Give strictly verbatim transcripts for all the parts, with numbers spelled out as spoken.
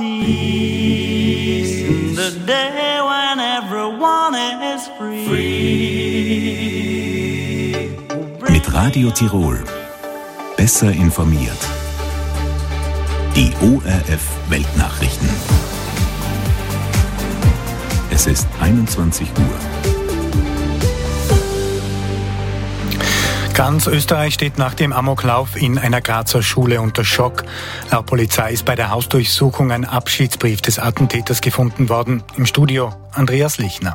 peace in the day when everyone is free. free. Mit Radio Tirol. Besser informiert. Die O R F Weltnachrichten. Es ist einundzwanzig Uhr. Ganz Österreich steht nach dem Amoklauf in einer Grazer Schule unter Schock. Laut Polizei ist bei der Hausdurchsuchung ein Abschiedsbrief des Attentäters gefunden worden. Im Studio Andreas Lichner.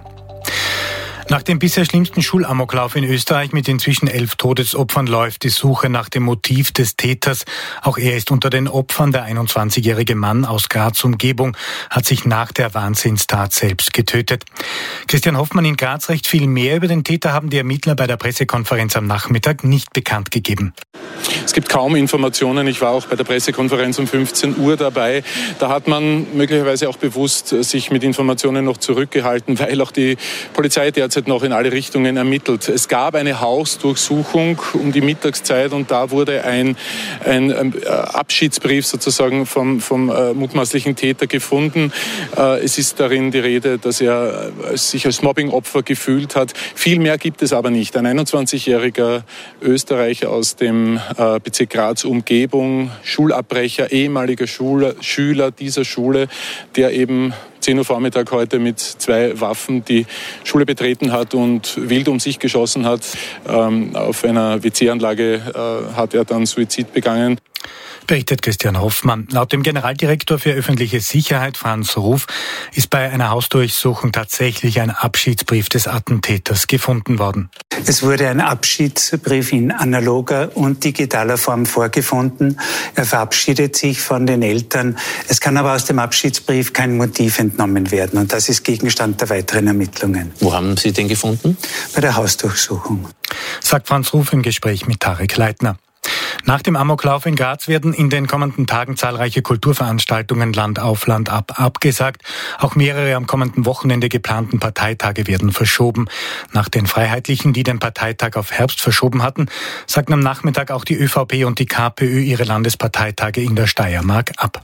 Nach dem bisher schlimmsten Schulamoklauf in Österreich mit inzwischen elf Todesopfern läuft die Suche nach dem Motiv des Täters. Auch er ist unter den Opfern. Der einundzwanzigjährige Mann aus Graz Umgebung hat sich nach der Wahnsinnstat selbst getötet. Christian Hoffmann in Graz. Recht viel mehr über den Täter haben die Ermittler bei der Pressekonferenz am Nachmittag nicht bekannt gegeben. Es gibt kaum Informationen. Ich war auch bei der Pressekonferenz um fünfzehn Uhr dabei. Da hat man möglicherweise auch bewusst sich mit Informationen noch zurückgehalten, weil auch die Polizei derzeit noch in alle Richtungen ermittelt. Es gab eine Hausdurchsuchung um die Mittagszeit und da wurde ein, ein, ein Abschiedsbrief sozusagen vom, vom äh, mutmaßlichen Täter gefunden. Äh, es ist darin die Rede, dass er sich als Mobbingopfer gefühlt hat. Viel mehr gibt es aber nicht. Ein einundzwanzigjähriger Österreicher aus dem äh, Bezirk Graz Umgebung, Schulabbrecher, ehemaliger Schüler, Schüler dieser Schule, der eben zehn Uhr Vormittag heute mit zwei Waffen die Schule betreten hat und wild um sich geschossen hat. Ähm, auf einer W C-Anlage äh, hat er dann Suizid begangen. Berichtet Christian Hoffmann. Laut dem Generaldirektor für öffentliche Sicherheit, Franz Ruf, ist bei einer Hausdurchsuchung tatsächlich ein Abschiedsbrief des Attentäters gefunden worden. Es wurde ein Abschiedsbrief in analoger und digitaler Form vorgefunden. Er verabschiedet sich von den Eltern. Es kann aber aus dem Abschiedsbrief kein Motiv entnommen werden. Und das ist Gegenstand der weiteren Ermittlungen. Wo haben Sie den gefunden? Bei der Hausdurchsuchung. Sagt Franz Ruf im Gespräch mit Tarek Leitner. Nach dem Amoklauf in Graz werden in den kommenden Tagen zahlreiche Kulturveranstaltungen Land auf Land ab abgesagt. Auch mehrere am kommenden Wochenende geplanten Parteitage werden verschoben. Nach den Freiheitlichen, die den Parteitag auf Herbst verschoben hatten, sagten am Nachmittag auch die ÖVP und die KPÖ ihre Landesparteitage in der Steiermark ab.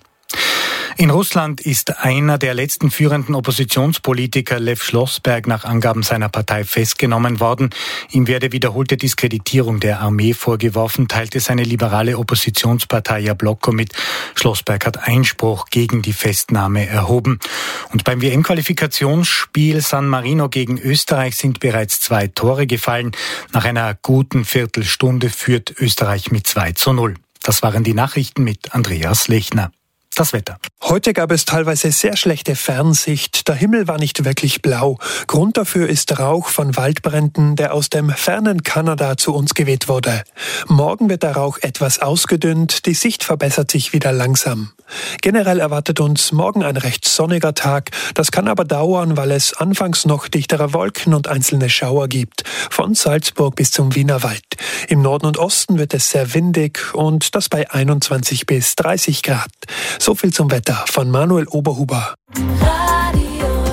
In Russland ist einer der letzten führenden Oppositionspolitiker, Lew Schlossberg, nach Angaben seiner Partei festgenommen worden. Ihm werde wiederholte Diskreditierung der Armee vorgeworfen, teilte seine liberale Oppositionspartei Jabloko mit. Schlossberg hat Einspruch gegen die Festnahme erhoben. Und beim W M-Qualifikationsspiel San Marino gegen Österreich sind bereits zwei Tore gefallen. Nach einer guten Viertelstunde führt Österreich mit zwei zu null. Das waren die Nachrichten mit Andreas Lechner. Das Wetter. Heute gab es teilweise sehr schlechte Fernsicht. Der Himmel war nicht wirklich blau. Grund dafür ist Rauch von Waldbränden, der aus dem fernen Kanada zu uns geweht wurde. Morgen wird der Rauch etwas ausgedünnt. Die Sicht verbessert sich wieder langsam. Generell erwartet uns morgen ein recht sonniger Tag. Das kann aber dauern, weil es anfangs noch dichtere Wolken und einzelne Schauer gibt. Von Salzburg bis zum Wienerwald. Im Norden und Osten wird es sehr windig und das bei einundzwanzig bis dreißig Grad. So viel zum Wetter von Manuel Oberhuber. Radio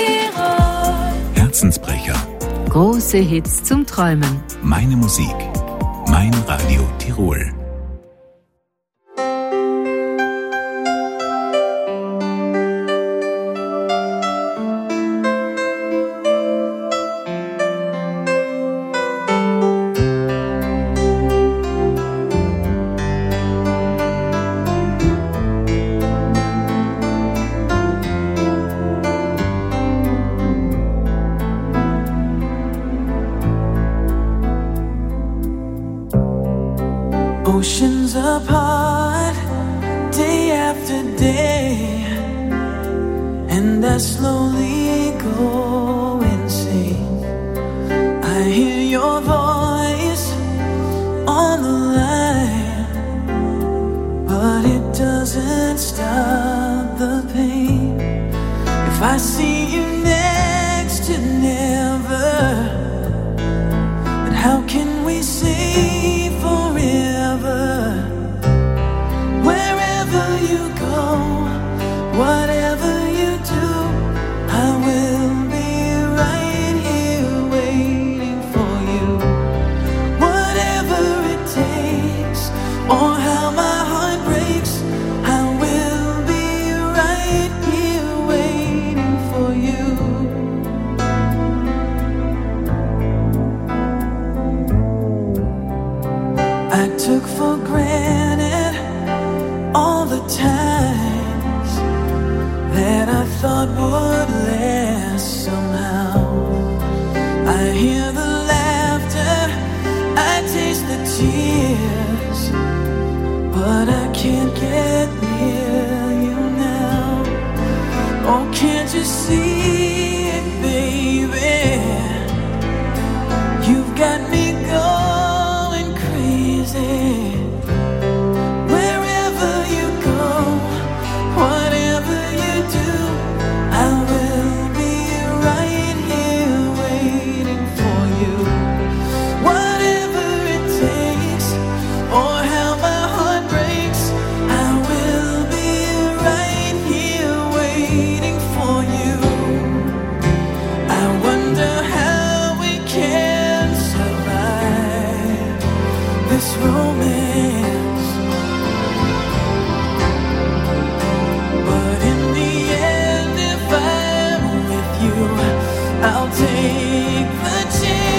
Tirol. Herzensbrecher. Große Hits zum Träumen. Meine Musik. Mein Radio Tirol. Oceans apart, day after day, and I slowly go insane. I hear your voice on the line, but it doesn't stop the pain. If I see you next to never, then how can we say forever? Wherever you go, whatever you do, I will be right here waiting for you. Whatever it takes, or how my heart breaks, I will be right can't you see it, baby? You've got me going crazy. Wherever you go, whatever you do, I will be right here waiting for you. Whatever it takes, or how my heart breaks, I will be right here waiting for you. I wonder how we can survive this romance, but in the end, if I'm with you, I'll take the chance.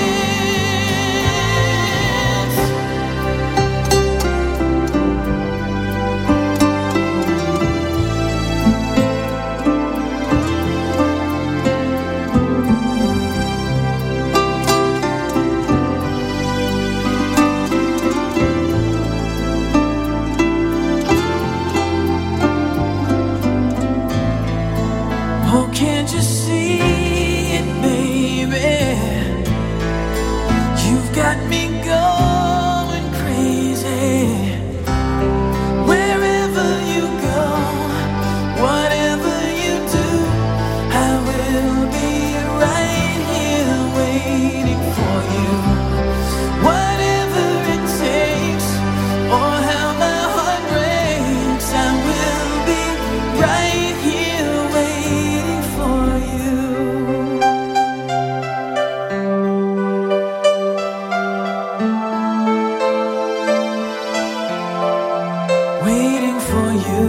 Oh, can't you see it, baby? You've got me going crazy. Wherever you go, whatever you do, I will be right here waiting for you. Whatever it takes, or how my heart breaks, I will be right here waiting for you. Waiting for you.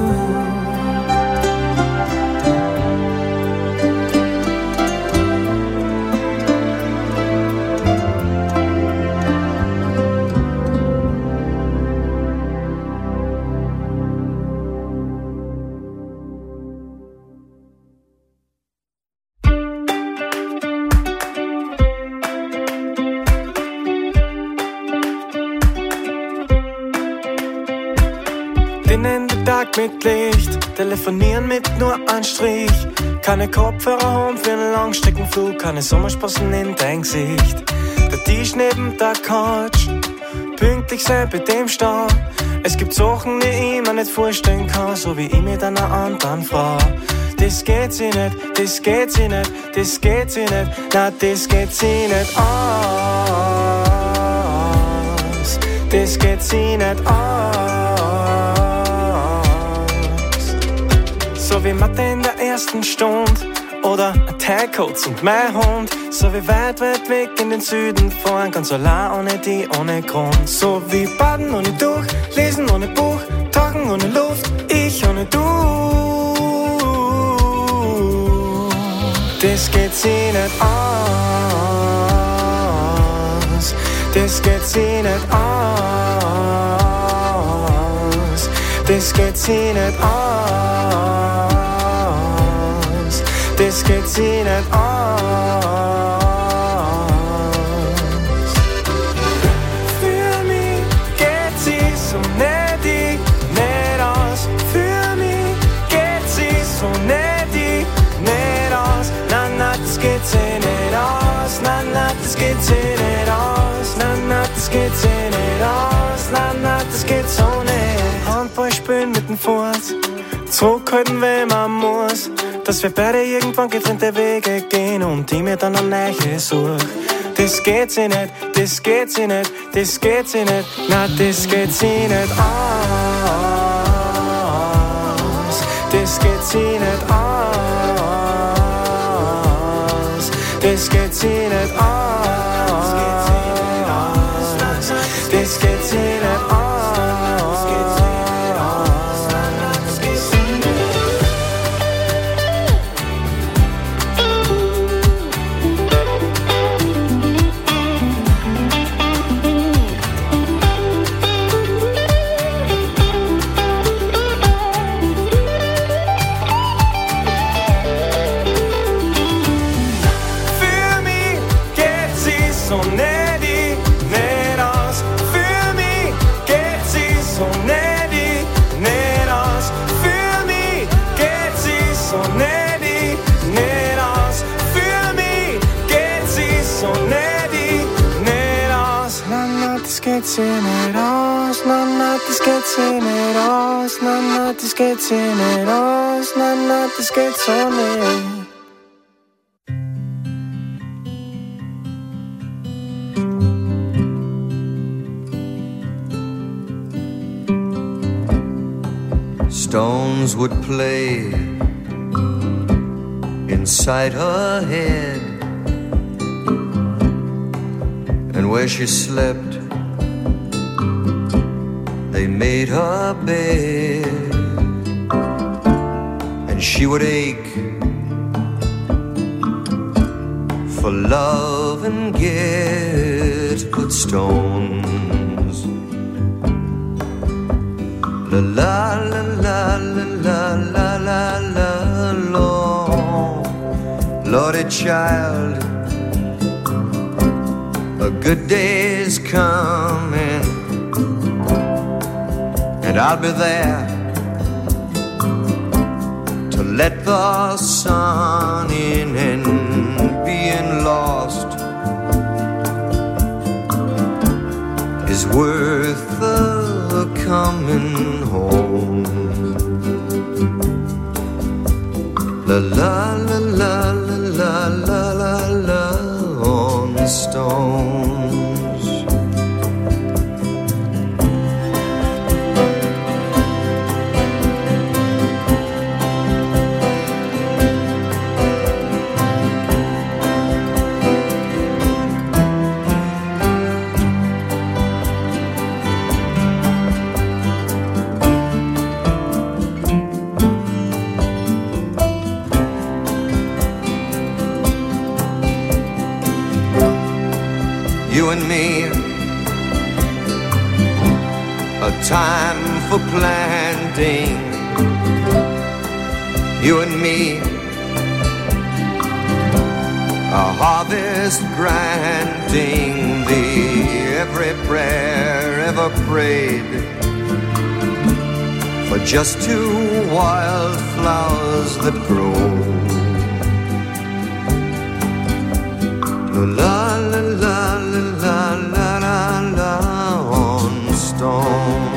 Innen der Tag mit Licht, telefonieren mit nur einem Strich. Keine Kopfhörer haben für einen Langstreckenflug, keine Sommersprossen in dein Gesicht. Der Tisch neben der Couch, pünktlich sein bei dem Stau. Es gibt Sachen, die ich mir nicht vorstellen kann, so wie ich mit einer anderen Frau. Das geht sie nicht, das geht sie nicht, das geht sie nicht, na das geht sie nicht aus. Das geht sie nicht aus. So wie Mathe in der ersten Stunde oder ein Teilcoats und mein Hund. So wie weit, weit weg in den Süden fahren, ganz allein ohne die, ohne Grund. So wie baden ohne Tuch, lesen ohne Buch, tauchen ohne Luft, ich ohne du. Das geht sie nicht aus. Das geht sie nicht aus. Das geht sie nicht aus. Das geht sie nicht aus. Für mich geht sie so nötig nicht aus. Für mich geht sie so nötig nicht aus. Na, na, das geht sie nicht aus. Na, na, das geht sie nicht aus. Na, na, das geht sie nicht aus. Na, na, das geht so nicht. Handball spielen mit dem Fuß, zurückhalten, wenn man muss. Dass wir beide irgendwann getrennte Wege gehen und ich mir dann eine neue suche. Das geht sie nicht, das geht sie nicht, das geht sie nicht, na das geht sie nicht aus. Das geht sie nicht aus. Das geht sie nicht aus. Das geht sie nicht aus. skitsene oss, na na de skitsene oss, na na de skitsene oss, na na de skitsene. Stones would play inside her head, and where she slept they made her bed, and she would ache for love and get good stones. La la la la la la la la Lord, Lordy child, a good day's coming, and I'll be there to let the sun in, and being lost is worth the coming home. La la la la la la la la on the stones. You and me, a time for planting. You and me, a harvest granting thee every prayer ever prayed for just two wild flowers that grow. La la la la la la la on stones.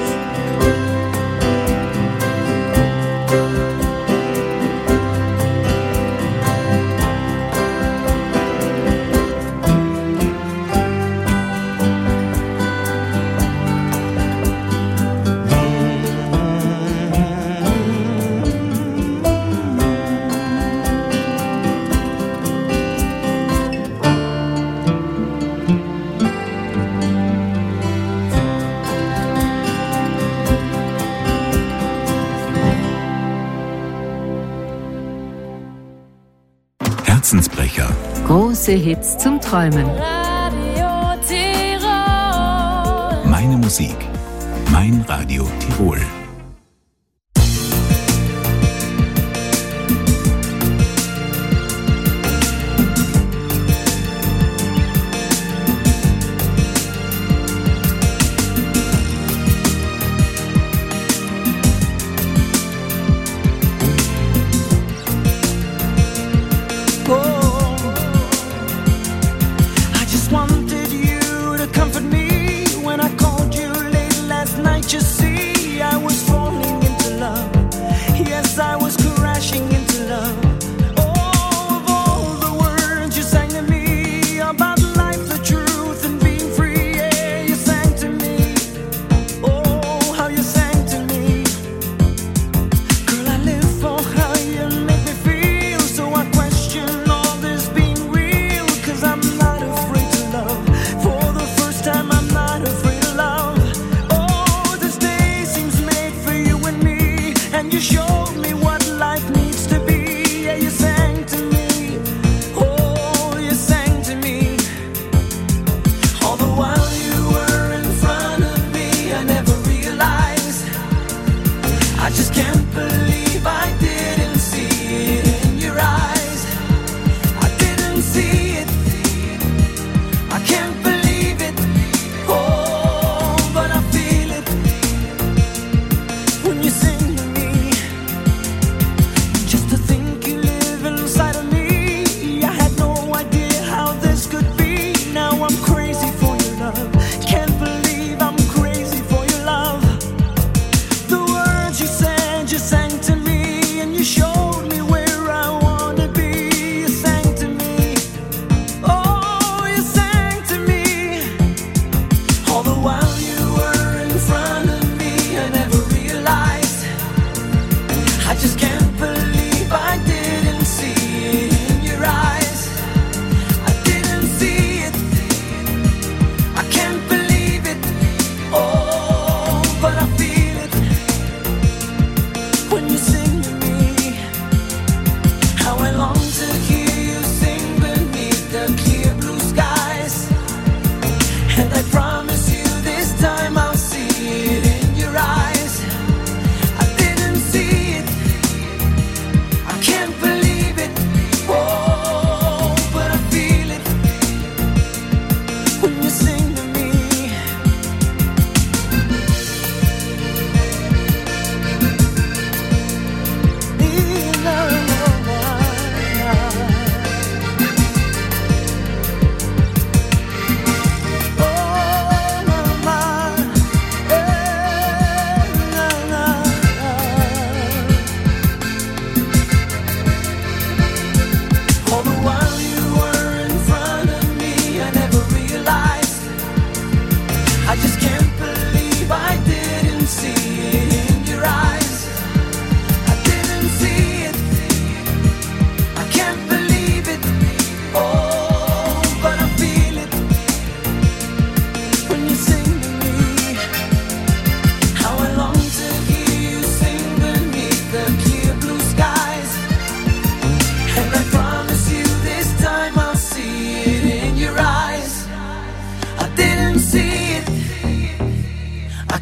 Herzensbrecher. Große Hits zum Träumen. Radio Tirol. Meine Musik. Mein Radio Tirol. You showed me what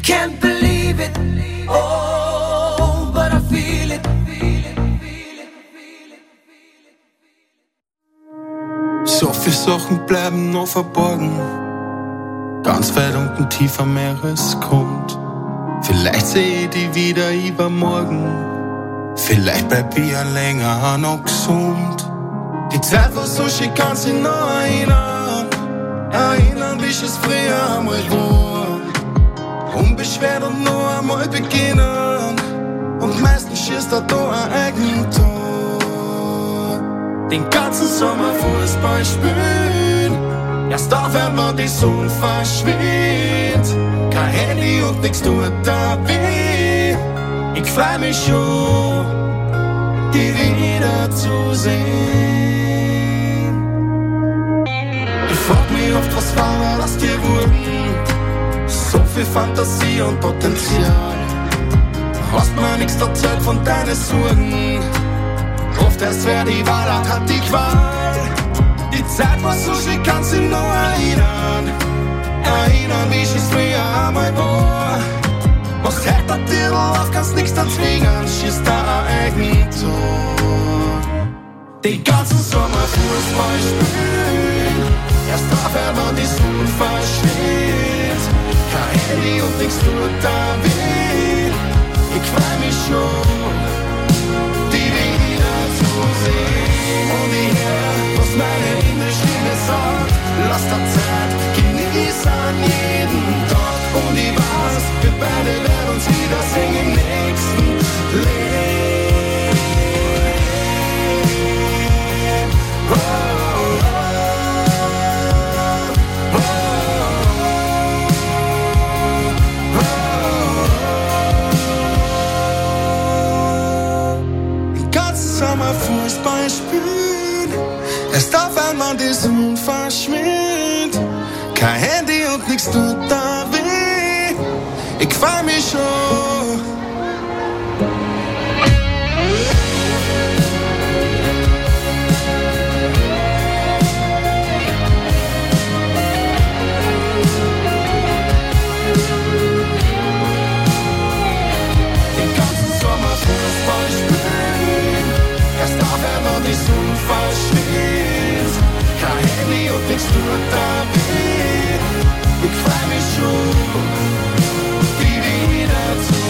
can't believe it. Oh, but I feel it. So viele Sachen bleiben noch verborgen, ganz weit unten tief am Meeresgrund. Vielleicht seh ich die wieder übermorgen, vielleicht bleib ich ja länger noch gesund. Die Zeit war so schön, kannst dich noch erinnern, erinnern, wie es früher einmal war. Unbeschwert und noch einmal beginnen, und meistens schießt er da ein Eigentor. Den ganzen Sommer Fußball spielen, erst auf einmal die Sonne verschwindet. Kein Handy und nix tut da weh. Ich freu mich schon, die wieder zu sehen. Ich frag mich oft, was war aus dir wurden. So viel Fantasie und Potenzial. Hast mir nix erzählt von deinen Sorgen. Oft erst wer die Wahrheit hat die Qual. Die Zeit war so schön, kannst dich noch erinnern. Erinnern, wie es früher einmal war. Machst heute ein Titel auf, kannst nix dann zwingen. Schießt da ein Eigentor. Den ganzen Sommer Fußball spielen, erst auf einmal die Sonne verschwindet. Kein Handy und nix tut da weh. Ich freu mich schon, die wieder zu sehen. Und ich hör, was meine innere Stimme sagt. Lass der Zeit, genieß an jeden Tag. Und ich weiß, wir beide werden uns wiedersehen im nächsten Leben. Oh, oh, oh, oh, oh. Den ganzen Sommer Fußball spielen, erst auf einmal die Sonne verschwindet. Kein Handy und nix tut da weh. Ich freu mich schon. Den ganzen Sommer Fußball spielen, erst auf einmal die Sonne verschwindet. Kein Handy und nix tut da weh. Ich freu mich schon, die wieder zu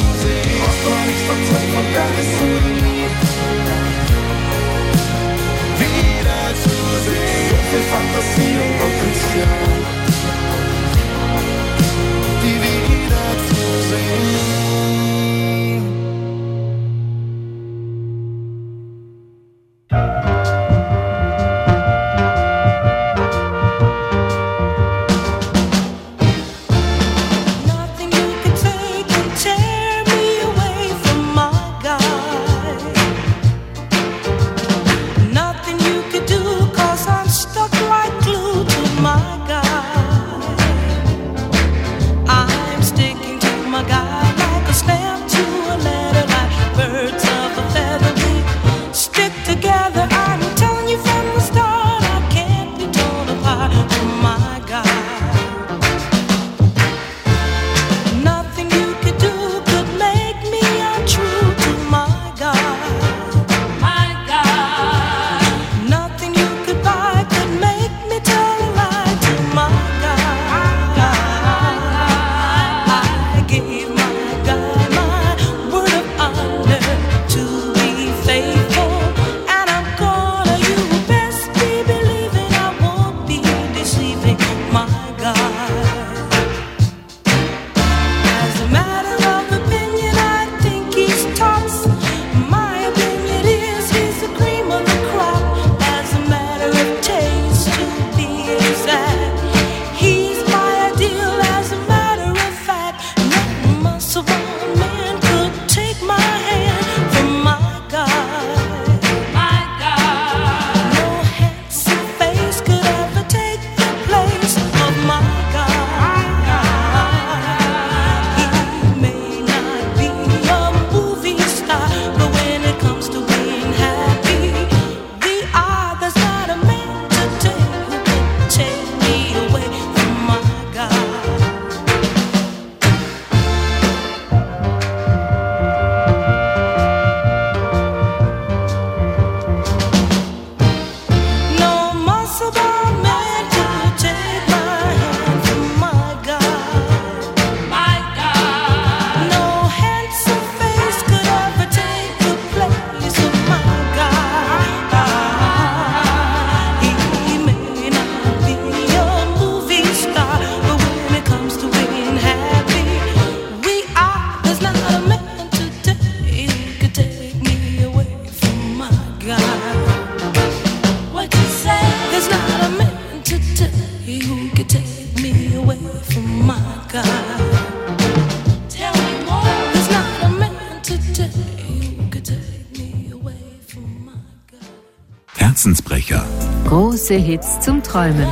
Herzensbrecher. Große Hits zum Träumen.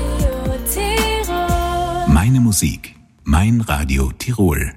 Meine Musik. Mein Radio Tirol.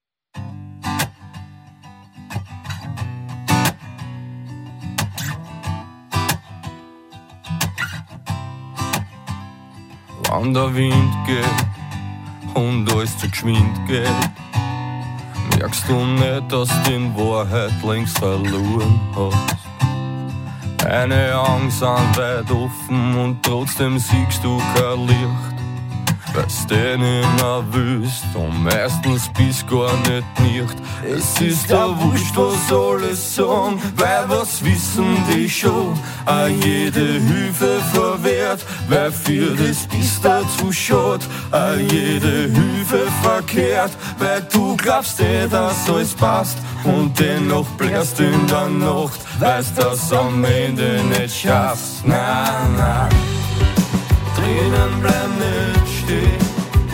Wann der Wind geht und alles zu geschwind geht, merkst du nicht, dass du in Wahrheit längst verloren hast. Deine Augen sind weit offen und trotzdem siehst du kein Licht, weil's dich nicht mehr willst und meistens bist gar nicht nicht. Es ist ja wurscht, was alle sagen, weil was wissen die schon, auch jede Hilfe verwehrt, weil für das bist du zu schad, auch jede Hilfe verkehrt, weil du glaubst eh, dass alles passt und dennoch blärst in der Nacht, weil's das am Ende nicht schaffst. Nein, nein, Tränen bleiben nicht stehen,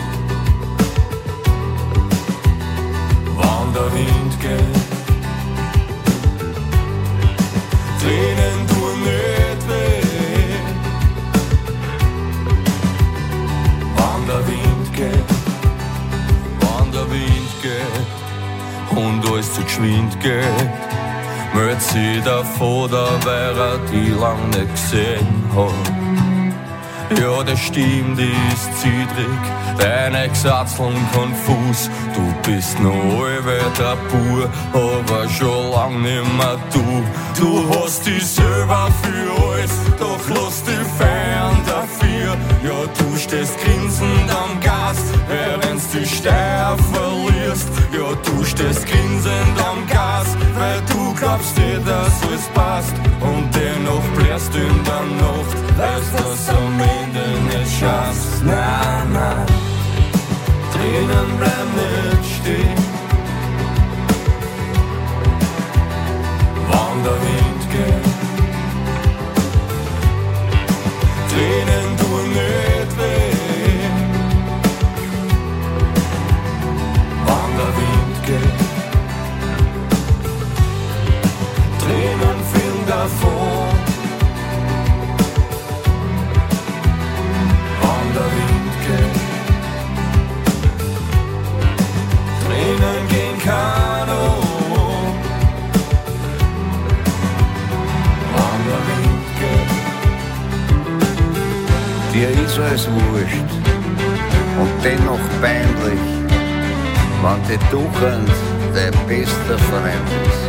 wann der Wind geht. Tränen tun nicht weh, wann der Wind geht, wann der Wind geht und alles zu geschwind geht. Meldet sich der Vater, weil er die lang nicht gesehen hat. Ja, das stimmt, die ist zittrig, deine Gesatzeln konfus. Du bist noch halbe tabu, aber schon lang nimmer du. Du hast dich selber für alles, doch lass dich feiern dafür. Ja, du stehst grinsend am Gas, während du Steuer verlierst. Ja, du stehst grinsend am Gas, weil du glaubst dir, dass alles passt und dennoch blärst du in der Nacht, weil's das am Ende nicht schaffst. Nein, nein, Tränen bleiben nicht stehen, wann der Wind geht. Tränen tun nicht weh, wann der Wind geht. Tränen fehlen davon, wann der Wind geht. Tränen gehen Kanu, wann der Wind geht. Dir ist alles wurscht und dennoch peinlich, wann die Tugend dein bester Freund ist.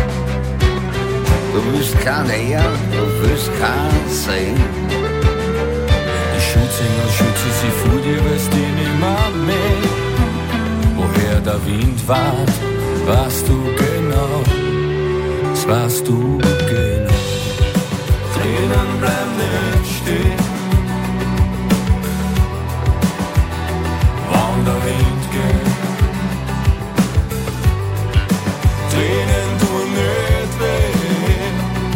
Du willst keinen ehren, du willst keinen sehen. Die Schutzengel schützen sie vor dir, weil's die nimmer mehr. Woher der Wind weht, weißt du genau, das weißt du genau. Tränen bleiben nicht stehen, wann der Wind geht. Tränen tun nicht weh,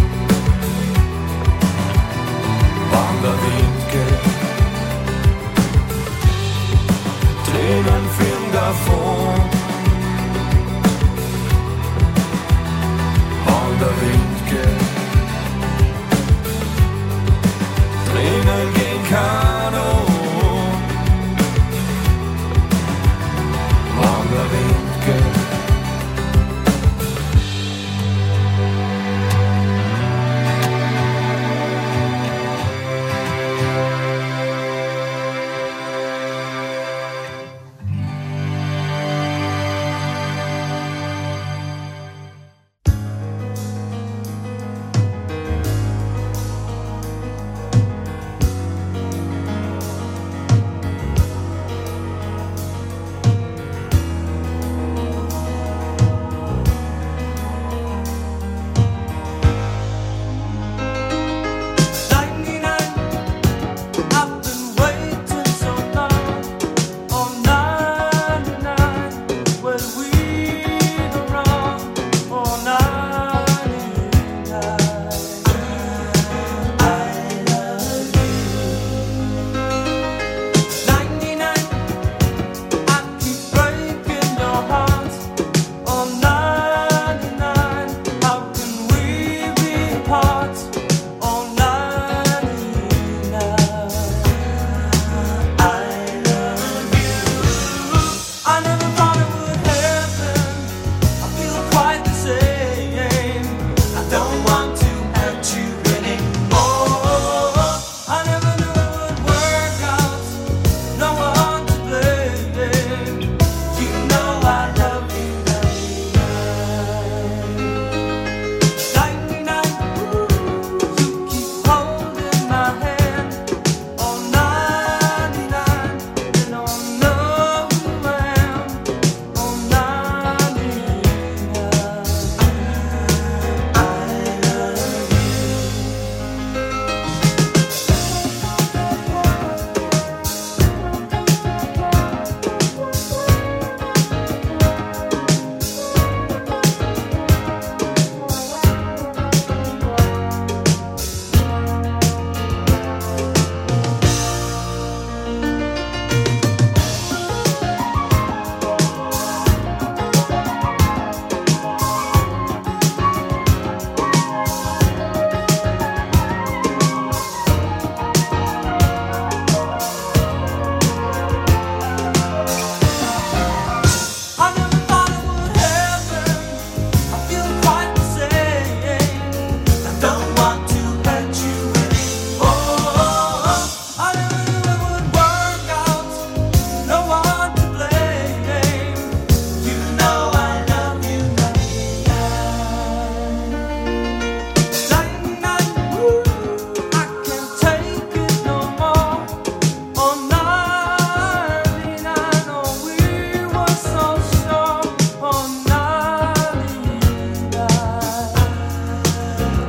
wann der Wind geht. Tränen fehlen davon, wann der Wind geht.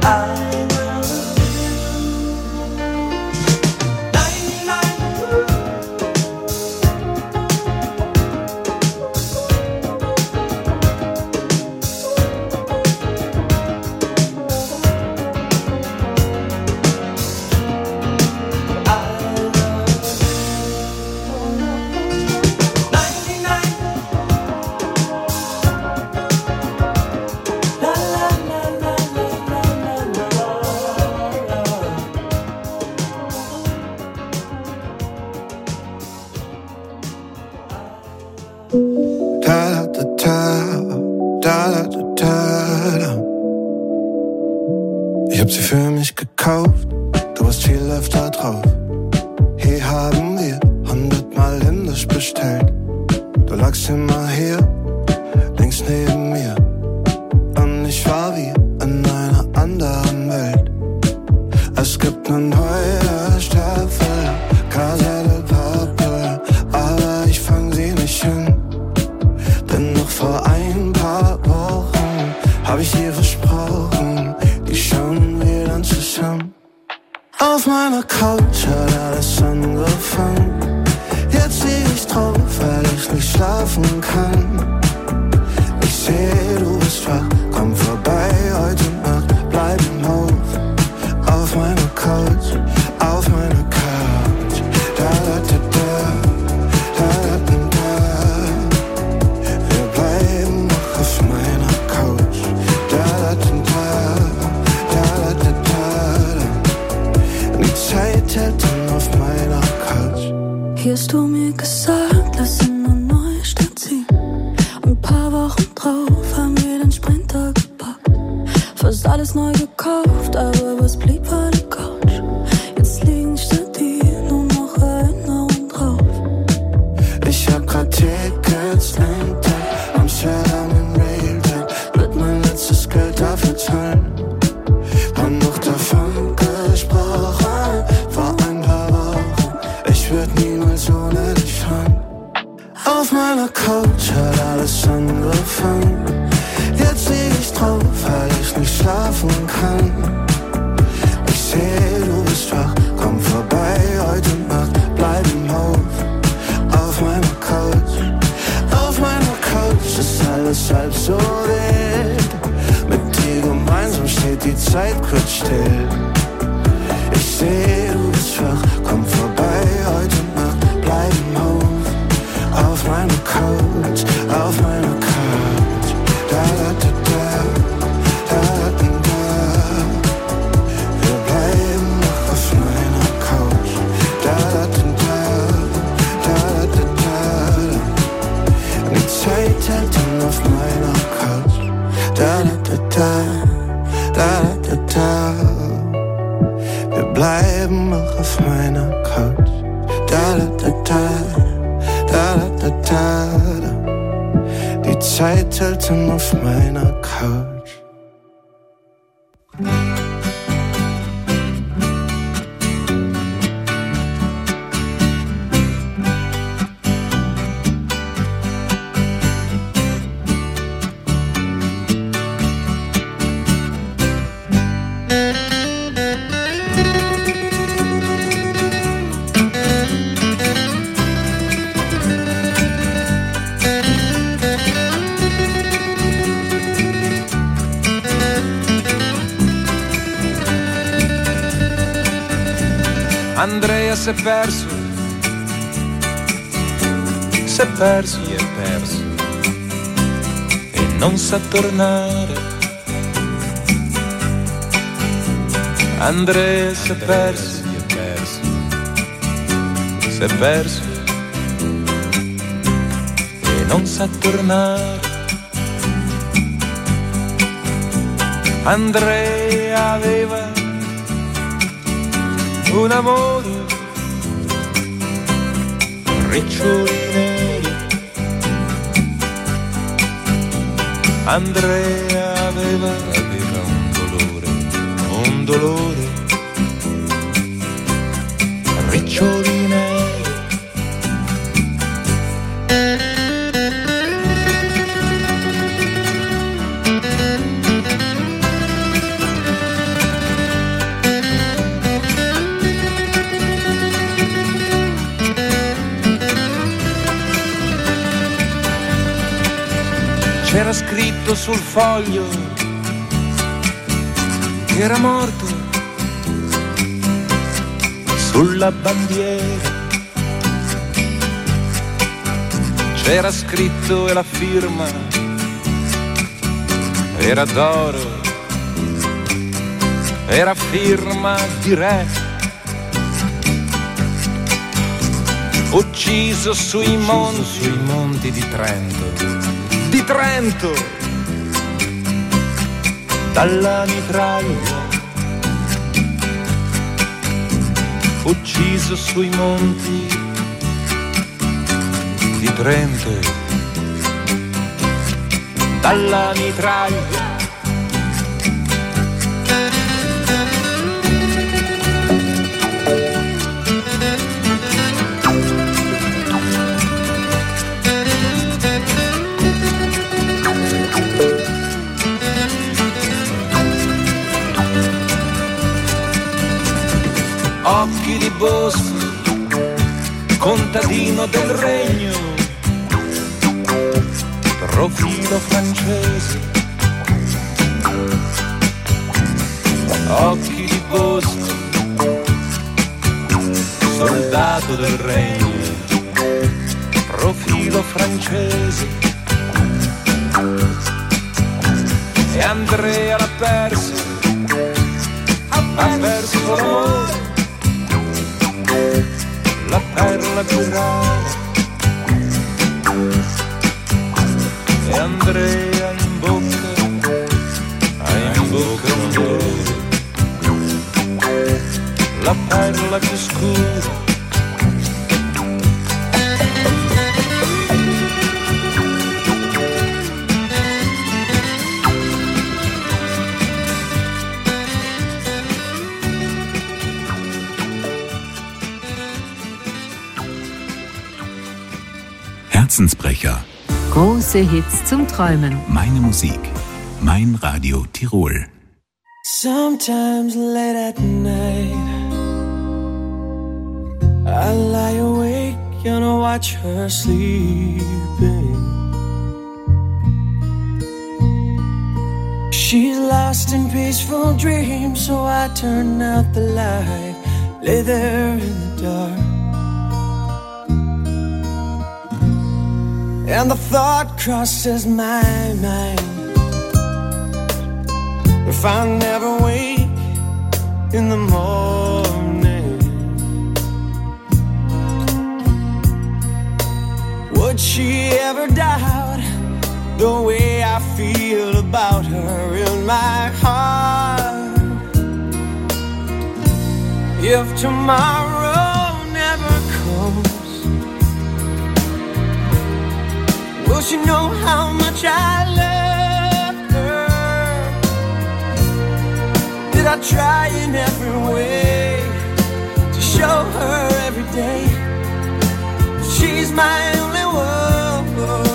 Ich hab sie für mich gekauft, du warst viel öfter drauf. Hier haben wir hundertmal indisch bestellt. Du lagst immer hier, links neben mir. Und ich war wie in einer anderen Welt. Es gibt eine neue Staffel, Casa del Papel, aber ich fang sie nicht hin. Denn noch vor ein paar Wochen hab ich ihr versprochen, die schauen wir dann zusammen. Auf meiner Couch hat alles angefangen. Jetzt lieg ich drauf, weil ich nicht schlafen kann. Ich seh, du bist wach, komm vorbei heute Nacht, bleib im Hof. Auf meiner Couch, auf meiner Couch. Da da da da, da da da da. Wir bleiben noch auf meiner Couch. Da da da da, da da da da. Die Zeit hält dann auf meiner Couch. Hier hast du mir gesagt, lass in eine neue Stadt ziehen. Ein paar Wochen drauf haben wir den Sprinter gepackt. Fast alles neu gekauft, aber was blieb war die Couch. Jetzt liegen statt die nur noch Erinnerungen drauf. Ich hab grad Tickets entdeckt, Amsterdam in Railtown. Wird mein letztes Geld dafür zahlen. Dann noch davon gesprochen, vor ein paar Wochen. Ich würd niemals ohne dich fahren. Auf meiner Couch hat alles angefangen. Jetzt lieg ich drauf, weil ich nicht schlafen kann. Ich seh, du bist wach, komm vorbei heute Nacht, bleib im Hof. Auf meiner Couch, auf meiner Couch ist alles halb so wild. Mit dir gemeinsam steht die Zeit kurz still. Ich seh, du bist wach, komm vorbei heute Nacht, bleib im Hof. Auf meiner Couch, auf meiner Couch. Da da da da, da da da. Wir bleiben noch auf meiner Couch. Da da da da, da da da. Die Zeit hält dann auf meiner Couch. Da da da da, da da da. Wir bleiben noch auf meiner Couch. Da da da da, da da da da. Die Zeit hält dann auf meiner Couch. Andrea si è perso, si è perso, si è perso e non sa tornare. Andrea si è perso, si è perso, si è perso e non sa tornare. Andrea aveva un amore, riccioli neri. Andrea aveva, aveva un dolore, un dolore, riccioli neri. scritto sul foglio che era morto sulla bandiera. C'era scritto e la firma era d'oro, era firma di re, ucciso sui monti, sui monti di Trento, di Trento, dalla mitraglia, ucciso sui monti di Trento, dalla mitraglia. Occhi di bosco, contadino del regno, profilo francese. Occhi di bosco, soldato del regno, profilo francese. E Andrea l'ha perso, ha perso l'amore, la perla più rara. E Andrea in bocca, ha in bocca un dolore, la perla più scura. Herzensbrecher. Große Hits zum Träumen. Meine Musik. Mein Radio Tirol. Sometimes late at night I lie awake and I watch her sleeping. She's lost in peaceful dreams, so I turn out the light, lay there in the dark. And the thought crosses my mind, if I never wake in the morning, would she ever doubt the way I feel about her in my heart? If tomorrow never comes, will she know how much I love her? Did I try in every way to show her every day she's my only one?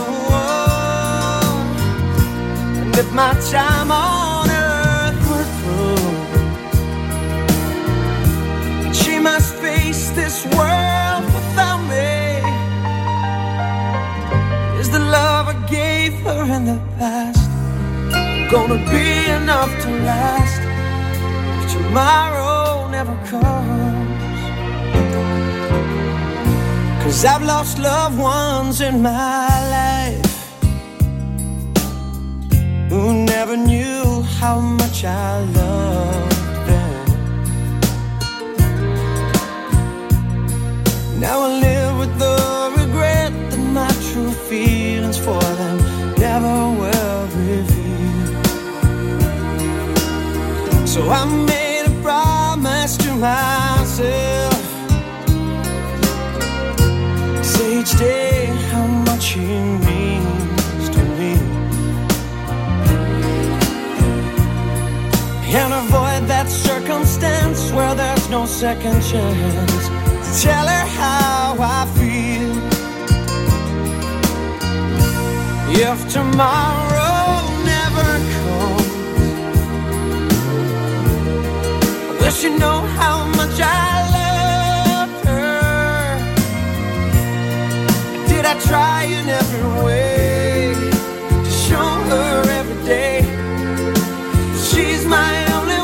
And if my time on earth were through, she must face this world without me. The love I gave her in the past gonna be enough to last if tomorrow never comes? 'Cause I've lost loved ones in my life who never knew how much I loved them. Now I live with the regret that my true feelings for them never will reveal. So I made a promise to myself, say each day how much he means to me, and avoid that circumstance where there's no second chance to tell her how I feel. If tomorrow never comes, will she know how much I love her? Did I try in every way to show her every day. She's my only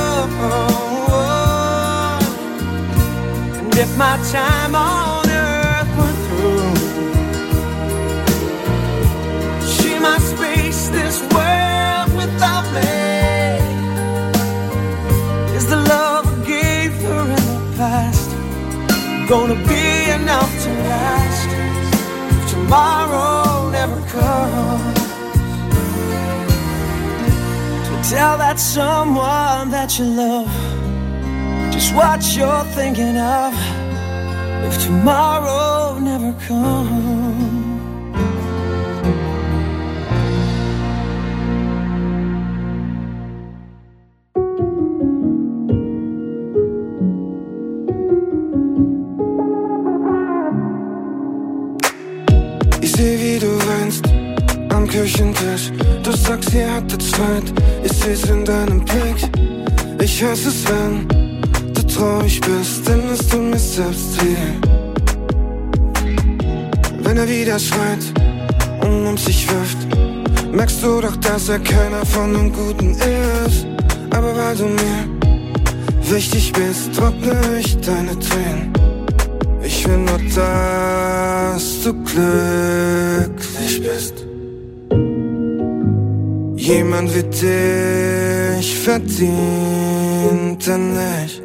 one. And if my time on earth were through, she might space this world without me. Is the love I gave her in the past gonna be enough to last if tomorrow never comes? To tell that someone that you love just what you're thinking of if tomorrow never comes. Ich seh, wie du weinst am Küchentisch. Du sagst, ihr hattet Streit, ich seh's in deinem Blick. Ich hasse es, wenn du traurig bist, denn es tut mir selbst weh. Wenn er wieder schreit und um sich wirft, merkst du doch, dass er keiner von den Guten ist. Aber weil du mir wichtig bist, trockne ich deine Tränen. Ich will nur, dass du glücklich bist. Jemand wie dich verdient er nicht.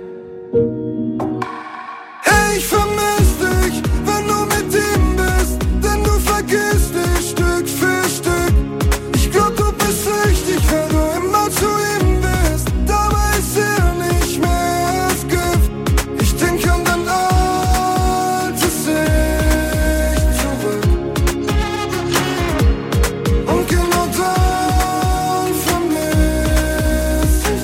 Ich vermiss dich, wenn du mit ihm bist, denn du vergisst dich Stück für Stück. Ich glaub, du bist richtig, weil du immer zu ihm bist. Dabei ist er nicht mehr als Gift. Ich denk an dein altes Ich zurück. Und genau dann vermiss ich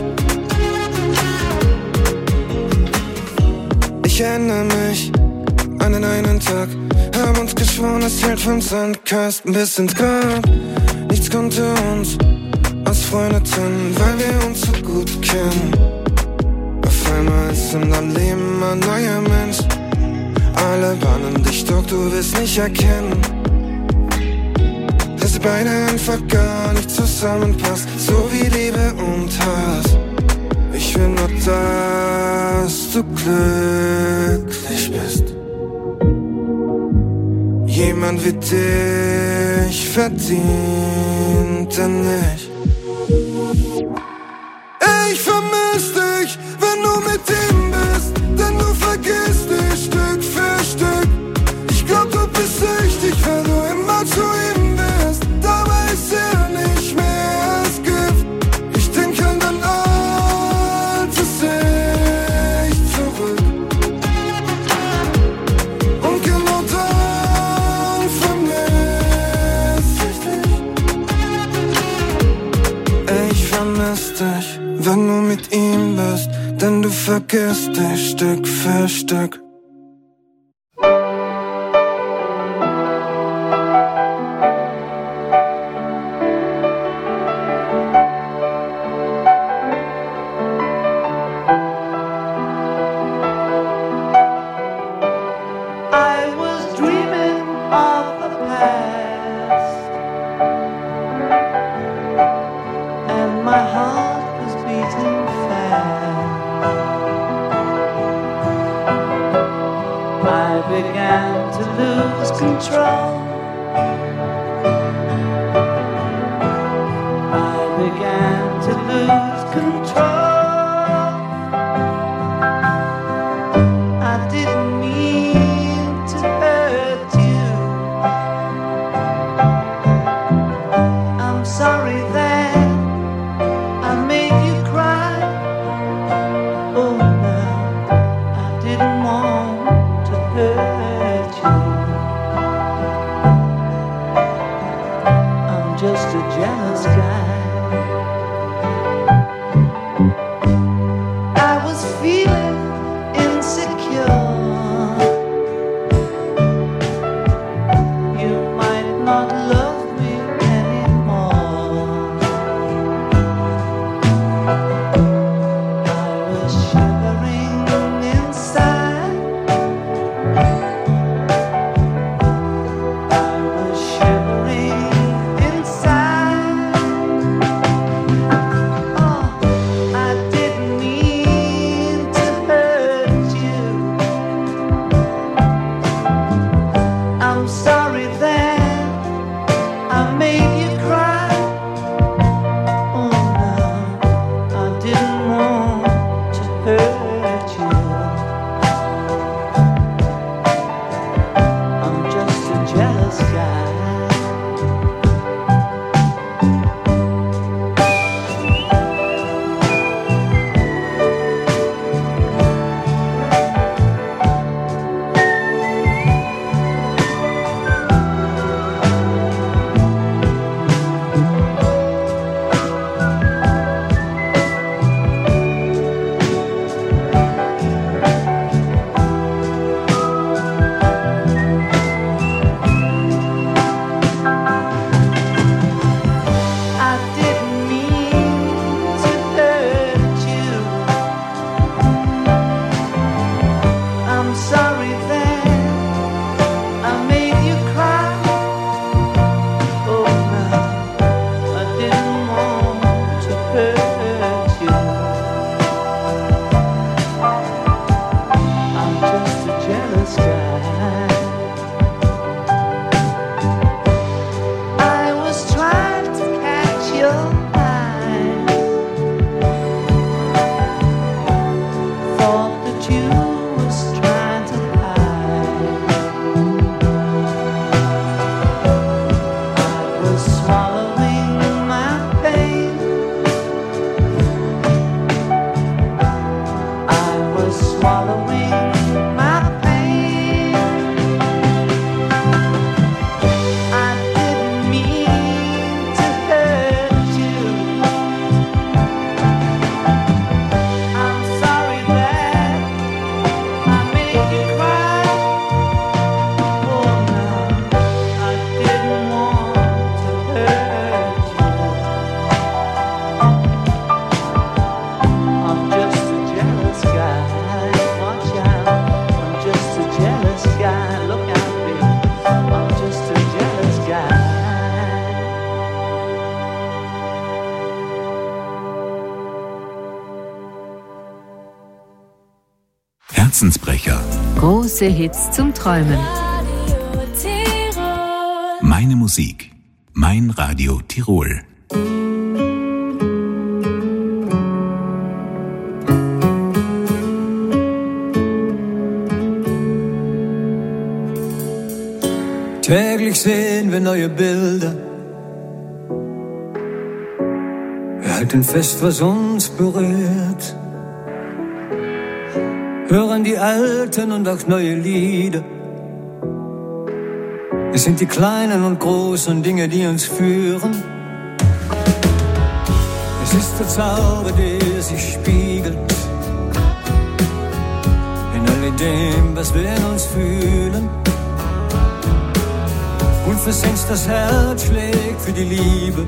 dich. Ich erinnere mich an den einen Tag, haben uns geschworen, es hält vom Sandkasten bis ins Grab. Nichts konnte uns als Freunde trennen, weil wir uns so gut kennen. Auf einmal ist in deinem Leben ein neuer Mensch. Alle warnen dich, doch du wirst nicht erkennen, dass ihr beide einfach gar nicht zusammenpasst, so wie Liebe und Hass. Ich will nur, dass du glücklich bist. Jemand wie dich verdient er nicht. Ich vermiss dich, wenn du mit ihm bist, denn du vergisst dich Stück für Stück. Ich glaub, du bist richtig, weil du immer zu ihm bist. Dabei ist er nicht mehr als Gift. Ich denk an dein altes Ich zurück. Und genau dann vermiss ich dich. Ich vermiss dich, wenn du mit ihm bist, denn du vergisst dich Stück für Stück. I was dreaming of the past, and my heart was beating fast. I began to lose control. I began to lose control. I didn't mean to hurt you. I'm sorry that I made you cry. Oh no, I didn't want to hurt you. hurt you. I'm just a jealous guy. Herzensbrecher. Große Hits zum Träumen. Meine Musik. Mein Radio Tirol. Täglich sehen wir neue Bilder. Wir halten fest, was uns berührt. Hören die alten und auch neue Lieder. Es sind die kleinen und großen Dinge, die uns führen. Es ist der Zauber, der sich spiegelt in alledem, was wir in uns fühlen. Und versetzt das Herz schlägt für die Liebe.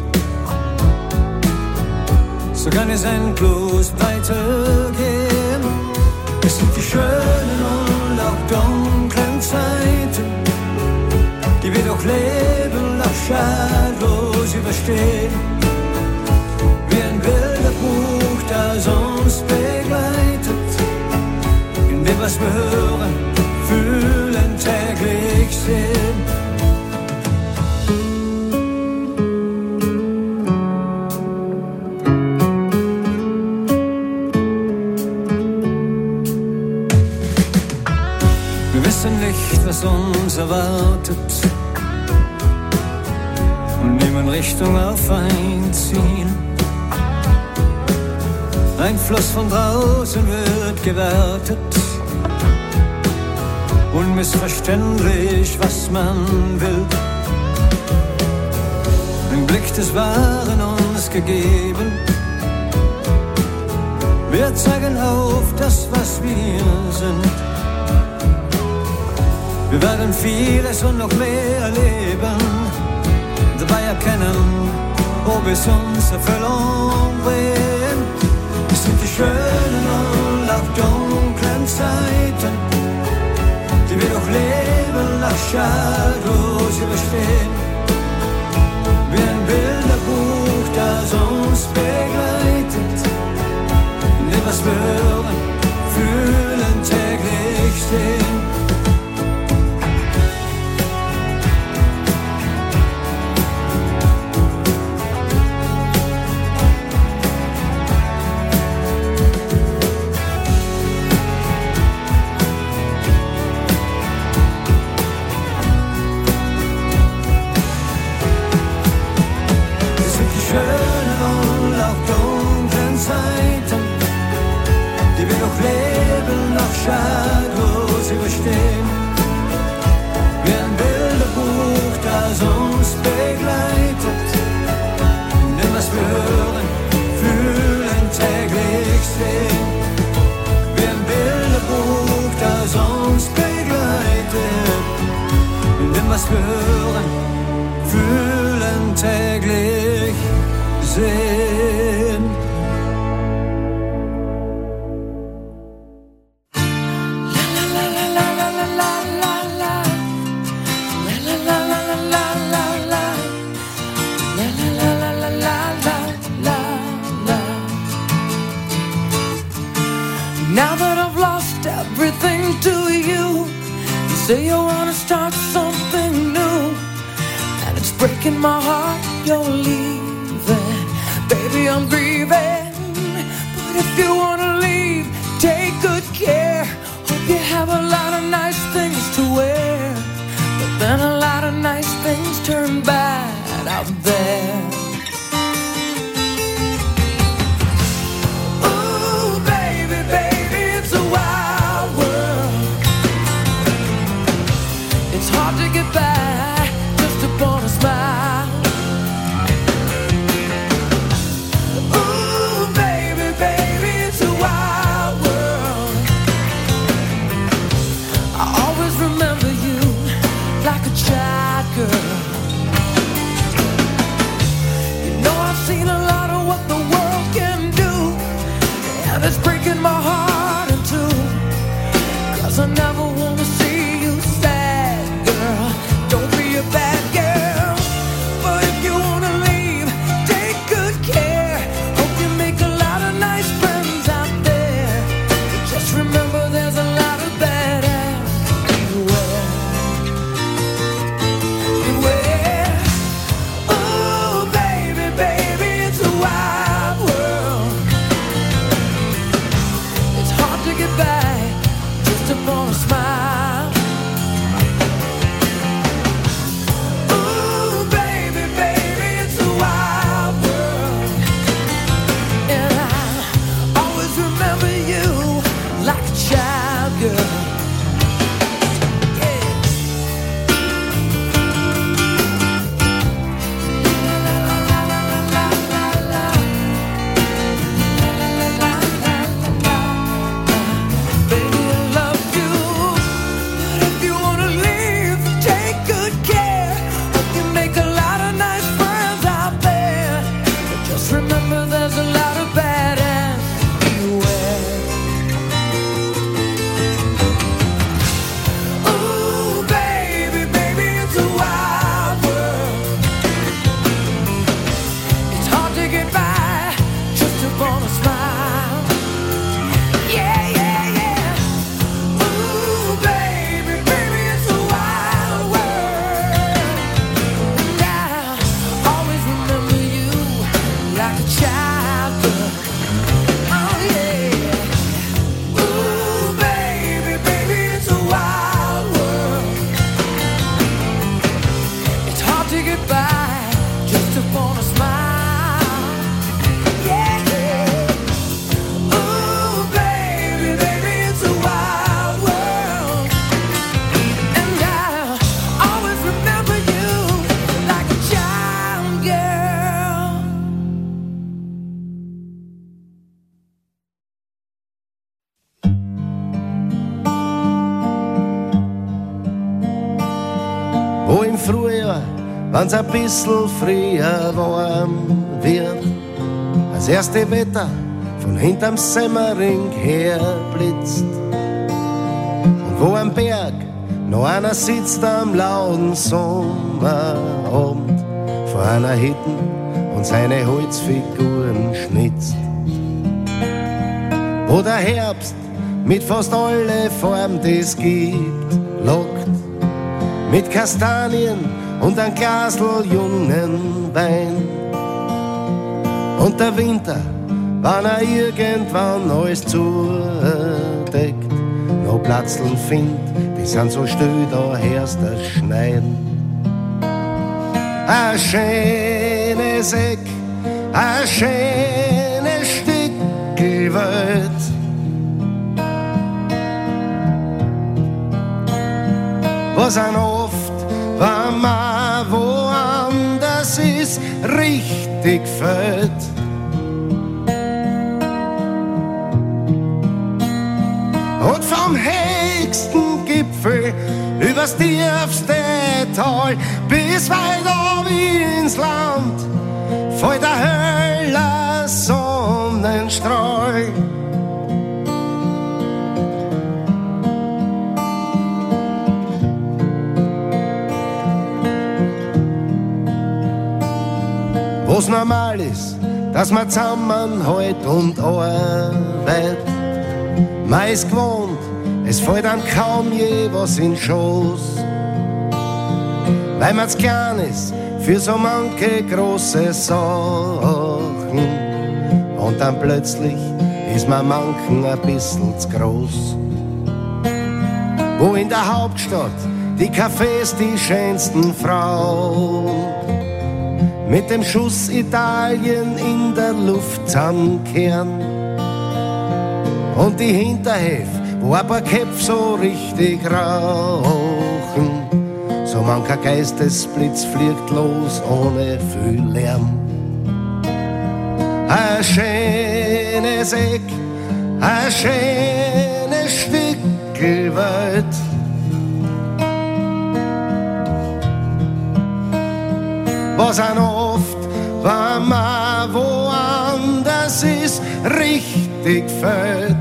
So kann es endlos weitergehen. Es sind die schönen und auch dunklen Zeiten, die wir doch leben, auch schadlos überstehen. Wie ein Bilderbuch, das uns begleitet, in dem was wir hören, fühlen, täglich sehen. Was uns erwartet und nehmen Richtung auf ein Ziel. Ein Fluss von draußen wird gewartet, unmissverständlich, was man will. Ein Blick des Wahren uns gegeben, wir zeigen auf das, was wir sind. Wir werden vieles und noch mehr erleben, dabei erkennen, ob es uns Erfüllung bringt. Es sind die schönen und auch dunklen Zeiten, die wir doch leben, nach schadlos überstehen. Wie ein Bilderbuch, das uns begleitet, in dem was wir hören, fühlen, täglich sehen. Now that I've lost everything to you, you say you wanna start something new, and it's breaking my heart you're leaving. Baby, I'm grieving, but if you wanna leave, take good care. Hope you have a lot of nice things to wear, but then a lot of nice things turn bad out there. Ooh, baby, baby, it's a wild world. It's hard to get by just upon a smile. Ooh, baby, baby, it's a wild world. I always remember you like a child girl. You know I've seen a lot of what the world can do, and it's breaking my heart in two, 'cause I never wanna see you sad, girl. Don't be a bad girl, but if you wanna leave, take good care. Hope you make a lot of nice friends out there, but just remember there's a lot of bad ass everywhere. Beware. Ooh, baby, baby, it's a wild world. It's hard to get by just upon a smile. Ooh, baby, baby, it's a wild world. And I always remember you like a child girl. Baby, I love you, but if you wanna leave, take good care. Hope you make a lot of nice friends out there, but just remember there's a lot of bad ass everywhere. Ooh, baby, baby, it's a wild world. It's hard to get by just upon a smile. Yeah, yeah, yeah. Ooh, baby, baby, it's a wild world. And I always remember you like a child girl. Oh, yeah. Ooh, baby, baby, it's a wild world. It's hard to get by just upon a smile. Yeah, yeah. Ooh, baby, baby, it's a wild world. And I always remember you like a child girl. Wo im Frühjahr, wenn's ein bisschen früher warm wird, das erste Wetter von hinterm Semmering her blitzt. Und wo am Berg noch einer sitzt am lauen Sommerabend vor einer Hütte und seine Holzfiguren schnitzt. Wo der Herbst mit fast alle Form, das gibt, lockt. Mit Kastanien und ein Glasl jungen Wein. Und der Winter, wann er irgendwann alles zudeckt, noch Platzl findet, die sind so still, da hörst das Schneien. Ein schönes Eck, ein schönes Stückl Welt. Was an oft, wenn man woanders ist, richtig fällt. Und vom höchsten Gipfel übers tiefste Tal bis weit oben ins Land fällt der heller Sonnenstrahl. Wo's normal ist, dass man zusammenhält und arbeitet. Man ist gewohnt, es fällt dann kaum je was in Schoß. Weil man zu klein ist für so manche große Sachen. Und dann plötzlich ist man manchen ein bisschen zu groß. Wo in der Hauptstadt die Cafés die schönsten Frauen mit dem Schuss Italien in der Luft zusammenkehren. Und die Hinterhöfe, wo ein paar Köpfe so richtig rauchen. So mancher Geistesblitz fliegt los ohne viel Lärm. Ein schönes Eck, ein schönes Stückel Welt. Was an oft, wenn man woanders ist, richtig fällt.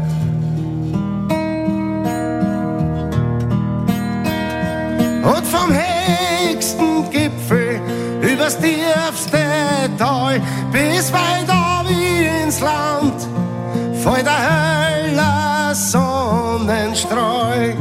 Und vom höchsten Gipfel übers tiefste Tal bis weit ab ins Land fällt der heller Sonnenstrahl.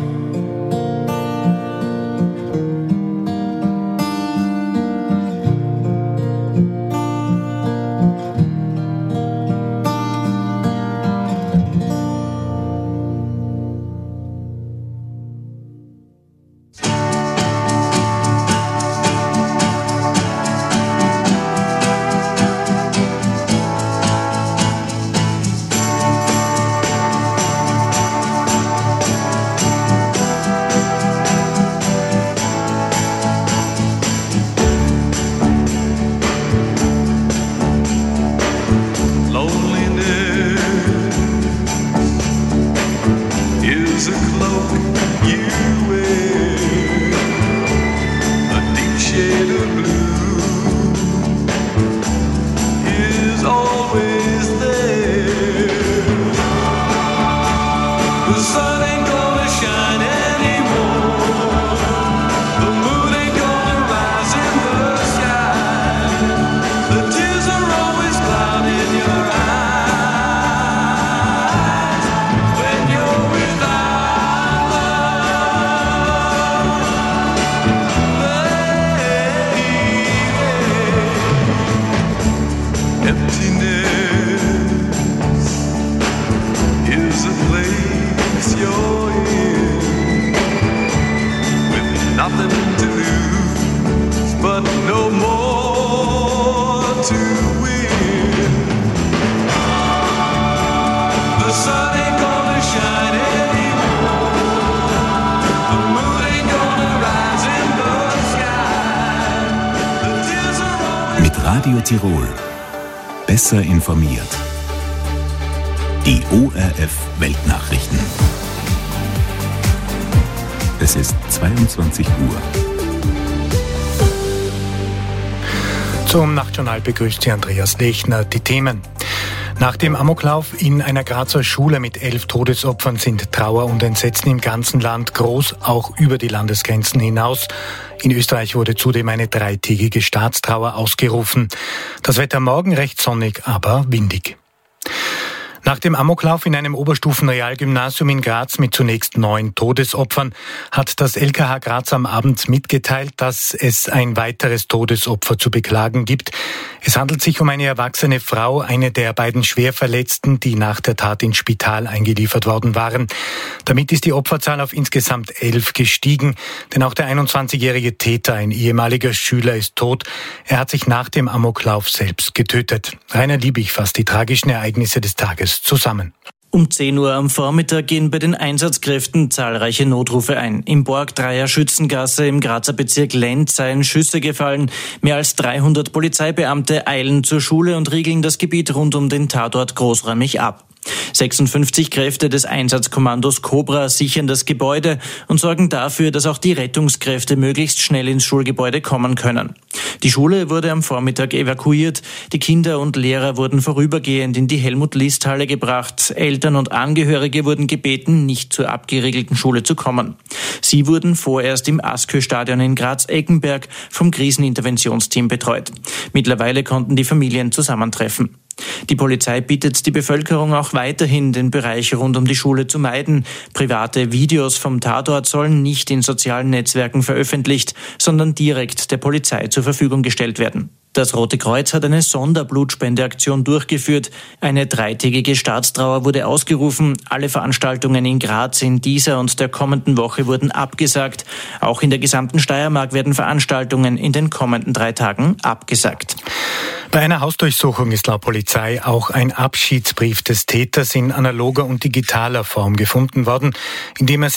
Radio Tirol. Besser informiert. Die O R F Weltnachrichten. Es ist zweiundzwanzig Uhr. Zum Nachtjournal begrüßt Sie Andreas Lechner. Die Themen. Nach dem Amoklauf in einer Grazer Schule mit elf Todesopfern sind Trauer und Entsetzen im ganzen Land groß, auch über die Landesgrenzen hinaus. In Österreich wurde zudem eine dreitägige Staatstrauer ausgerufen. Das Wetter morgen recht sonnig, aber windig. Nach dem Amoklauf in einem Oberstufenrealgymnasium in Graz mit zunächst neun Todesopfern hat das L K H Graz am Abend mitgeteilt, dass es ein weiteres Todesopfer zu beklagen gibt. Es handelt sich um eine erwachsene Frau, eine der beiden Schwerverletzten, die nach der Tat ins Spital eingeliefert worden waren. Damit ist die Opferzahl auf insgesamt elf gestiegen, denn auch der einundzwanzigjährige Täter, ein ehemaliger Schüler, ist tot. Er hat sich nach dem Amoklauf selbst getötet. Rainer Liebig fasst die tragischen Ereignisse des Tages zusammen. Um zehn Uhr am Vormittag gehen bei den Einsatzkräften zahlreiche Notrufe ein. Im Borgdreier Schützengasse im Grazer Bezirk Lent seien Schüsse gefallen. Mehr als dreihundert Polizeibeamte eilen zur Schule und riegeln das Gebiet rund um den Tatort großräumig ab. sechsundfünfzig Kräfte des Einsatzkommandos Cobra sichern das Gebäude und sorgen dafür, dass auch die Rettungskräfte möglichst schnell ins Schulgebäude kommen können. Die Schule wurde am Vormittag evakuiert. Die Kinder und Lehrer wurden vorübergehend in die Helmut-List-Halle gebracht. Eltern und Angehörige wurden gebeten, nicht zur abgeriegelten Schule zu kommen. Sie wurden vorerst im Askö-Stadion in Graz-Eckenberg vom Kriseninterventionsteam betreut. Mittlerweile konnten die Familien zusammentreffen. Die Polizei bittet die Bevölkerung auch weiterhin, den Bereich rund um die Schule zu meiden. Private Videos vom Tatort sollen nicht in sozialen Netzwerken veröffentlicht, sondern direkt der Polizei zur Verfügung gestellt werden. Das Rote Kreuz hat eine Sonderblutspendeaktion durchgeführt. Eine dreitägige Staatstrauer wurde ausgerufen. Alle Veranstaltungen in Graz in dieser und der kommenden Woche wurden abgesagt. Auch in der gesamten Steiermark werden Veranstaltungen in den kommenden drei Tagen abgesagt. Bei einer Hausdurchsuchung ist laut Polizei auch ein Abschiedsbrief des Täters in analoger und digitaler Form gefunden worden, in dem er